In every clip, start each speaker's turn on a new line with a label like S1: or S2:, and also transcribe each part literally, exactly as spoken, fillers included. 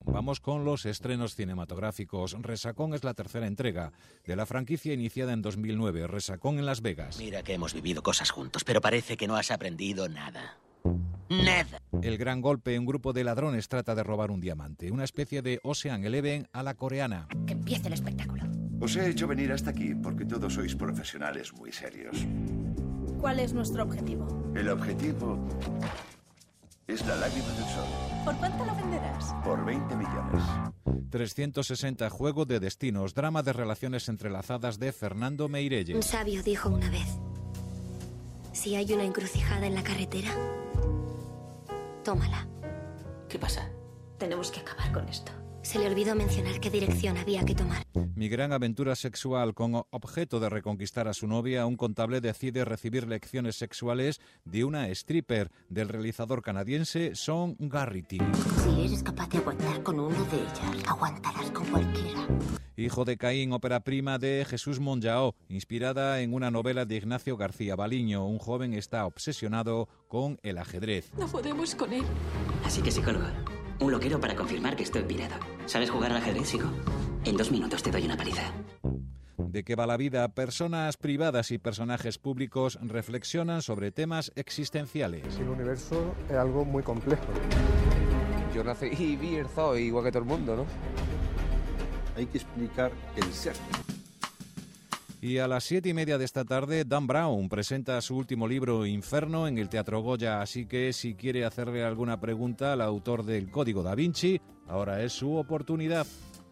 S1: Vamos con los estrenos cinematográficos. Resacón es la tercera entrega de la franquicia iniciada en dos mil nueve, Resacón en Las Vegas.
S2: Mira que hemos vivido cosas juntos, pero parece que no has aprendido nada. Nada.
S1: El gran golpe, un grupo de ladrones trata de robar un diamante, una especie de Ocean Eleven a la coreana.
S3: Que empiece el espectáculo.
S4: Os he hecho venir hasta aquí porque todos sois profesionales muy serios.
S3: ¿Cuál es nuestro objetivo?
S4: El objetivo es la lágrima del sol.
S3: ¿Por cuánto lo venderás?
S4: Por veinte millones.
S1: trescientos sesenta Juego de Destinos, drama de relaciones entrelazadas de Fernando
S5: Un
S1: Meirelles.
S5: sabio dijo una vez: si hay una encrucijada en la carretera, tómala.
S2: ¿Qué pasa?
S3: Tenemos que acabar con esto.
S5: Se le olvidó mencionar qué dirección había que tomar.
S1: Mi gran aventura sexual. Con objeto de reconquistar a su novia, un contable decide recibir lecciones sexuales de una stripper, del realizador canadiense Sean Garrity.
S6: Si eres capaz de aguantar con uno de ellas, aguantarás con cualquiera.
S1: Hijo de Caín, ópera prima de Jesús Monllao, inspirada en una novela de Ignacio García Baliño. Un joven está obsesionado con el ajedrez.
S3: No podemos con él.
S2: Así que psicólogo. Un loquero para confirmar que estoy pirado. ¿Sabes jugar al ajedrez, chico? En dos minutos te doy una paliza.
S1: ¿De qué va la vida? Personas privadas y personajes públicos reflexionan sobre temas existenciales.
S7: El universo es algo muy complejo.
S8: Yo nací y vi el zoo igual que todo el mundo, ¿no?
S4: Hay que explicar el ser.
S1: Y a las siete y media de esta tarde, Dan Brown presenta su último libro, Inferno, en el Teatro Goya. Así que si quiere hacerle alguna pregunta al autor del Código Da Vinci, ahora es su oportunidad.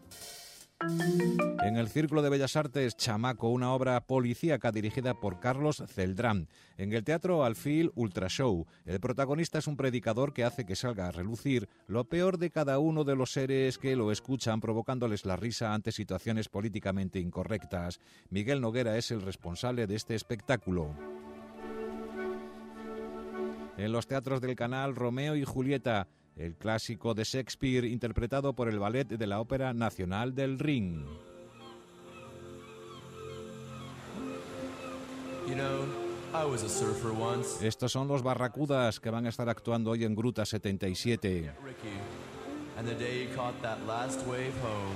S1: En el Círculo de Bellas Artes, Chamaco, una obra policíaca dirigida por Carlos Celdrán. En el Teatro Alfil, Ultra Show. El protagonista es un predicador que hace que salga a relucir lo peor de cada uno de los seres que lo escuchan, provocándoles la risa ante situaciones políticamente incorrectas. Miguel Noguera es el responsable de este espectáculo. En los teatros del Canal, Romeo y Julieta, el clásico de Shakespeare interpretado por el Ballet de la Ópera Nacional del Rin.
S9: You know, I was a surfer once.
S1: Estos son los Barracudas, que van a estar actuando hoy en Gruta setenta y siete.
S9: Ricky, and the day he caught that last wave home.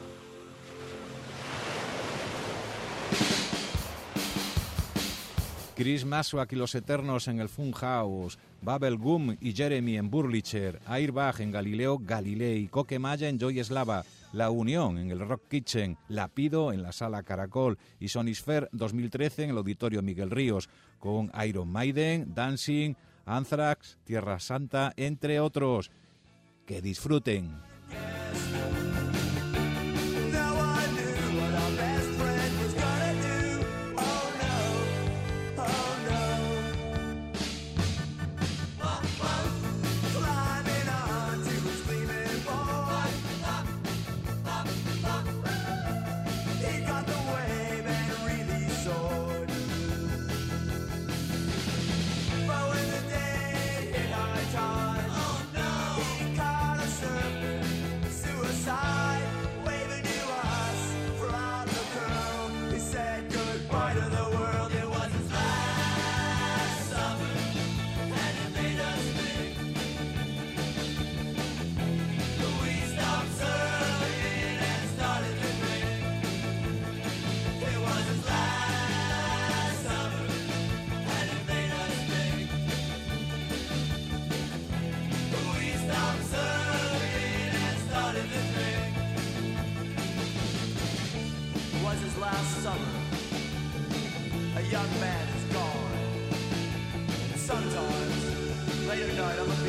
S1: Chris Maswak y los Eternos en el Funhouse, Babel Gum y Jeremy en Burlicher, Airbag en Galileo Galilei, Coquemaya en Joy Eslava, La Unión en el Rock Kitchen, Lapido en la Sala Caracol y Sonisphere dos mil trece en el Auditorio Miguel Ríos, con Iron Maiden, Dancing, Anthrax, Tierra Santa, entre otros. Que disfruten.
S9: Last summer, a young man is gone. And sometimes, late at night, I'm a